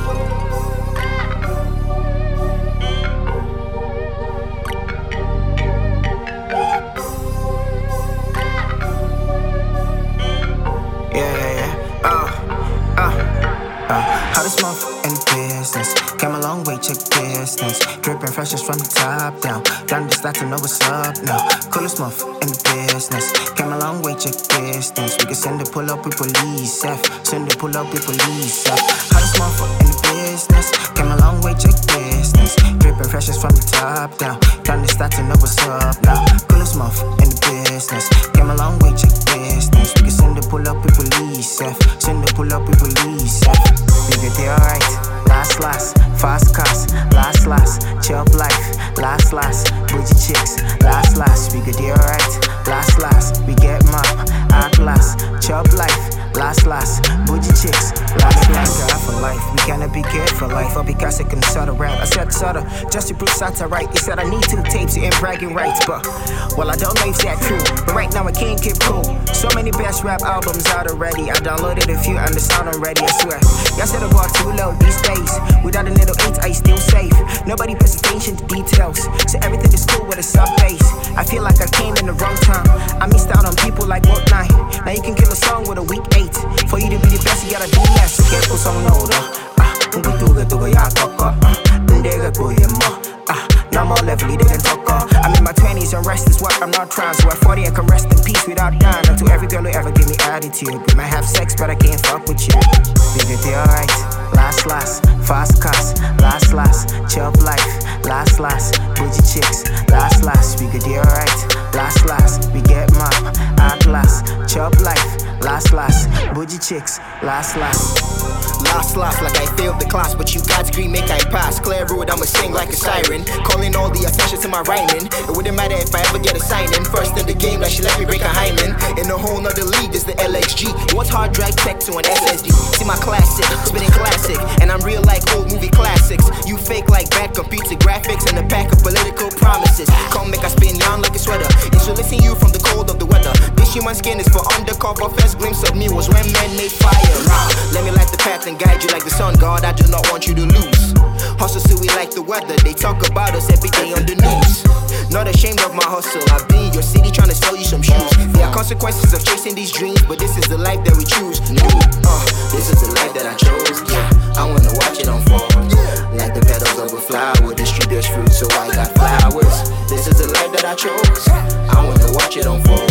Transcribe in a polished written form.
Hottest month in business. Came a long way, check distance. Dripping fresh just from the top down. Down the stats to know what's up now. Coolest month in business. Came a long way, check distance. We can send it, pull up with police F. Send it, pull up with police F. Hottest month in business. Came a long way, check distance. Dripping fresh just from the top down. Down the stats to know what's up now. Coolest month in business. Came a long way, check distance. We can send it, pull up with police F. Send it, pull up with police F. We get there alright, last, fast cars, last, chill life, last, bougie chicks, last, we get there alright, last, we get mop, act last, chill life, last, bougie chicks, last, God for life, we cannot be good for life, or because I can sort of rap, I said sort of, just to prove to right, you said I need 2 tapes and bragging rights, but, well I don't know if that true, but right now I can't keep cool, so many best rap albums out already, I downloaded a few and the sound already, I swear, y'all said the bar too low these days. Without a little ink, I still safe. Nobody pays attention to details, so everything is cool with a sub bass. I feel like I came in the wrong time. I missed out on people like Work 9. Now you can kill a song with a week 8. For you to be the best, you gotta do less. Get for some older. Now I'm all levelly, they can talk. I'm in my 20s and rest is what I'm not trying. So at 40 I can rest in peace without dying. And to every girl who ever give me attitude, we might have sex but I can't fuck with you. Baby, they alright. Last, fast cars, last, chill life, last, bougie chicks, last, we get there alright, last, we get mop, act last, chill life, last, bougie chicks, last, like I failed the class, but you God's green make I pass. Clear road, I'ma sing like a siren, calling all the attention to my rhyming. It wouldn't matter if I ever get a sign in. First in the game, like she let me break a hymen. In a whole nother league, is the LXG. What's hard drive tech to an SSD? See my classic, spinning classic, and I'm real like old movie classics. You fake like bad computer graphics and a pack of political promises. Come make I spin yarn like a sweater, insulating you from the cold of the weather. This human skin is for undercover. First glimpse of me was when men made fire. Let me light the path and guide you like the sun, God. I do not want you to lose. Hustle so we like the weather. They talk about us every day on the news. Not ashamed of my hustle. I've been in your city trying to sell you some shoes. There are consequences of chasing these dreams, but this is the life that we choose. This is the life that I chose. Yeah, I wanna watch it unfold. Like the petals of a flower, the street there's fruit, so I got flowers. This is the life that I chose. I wanna watch it unfold.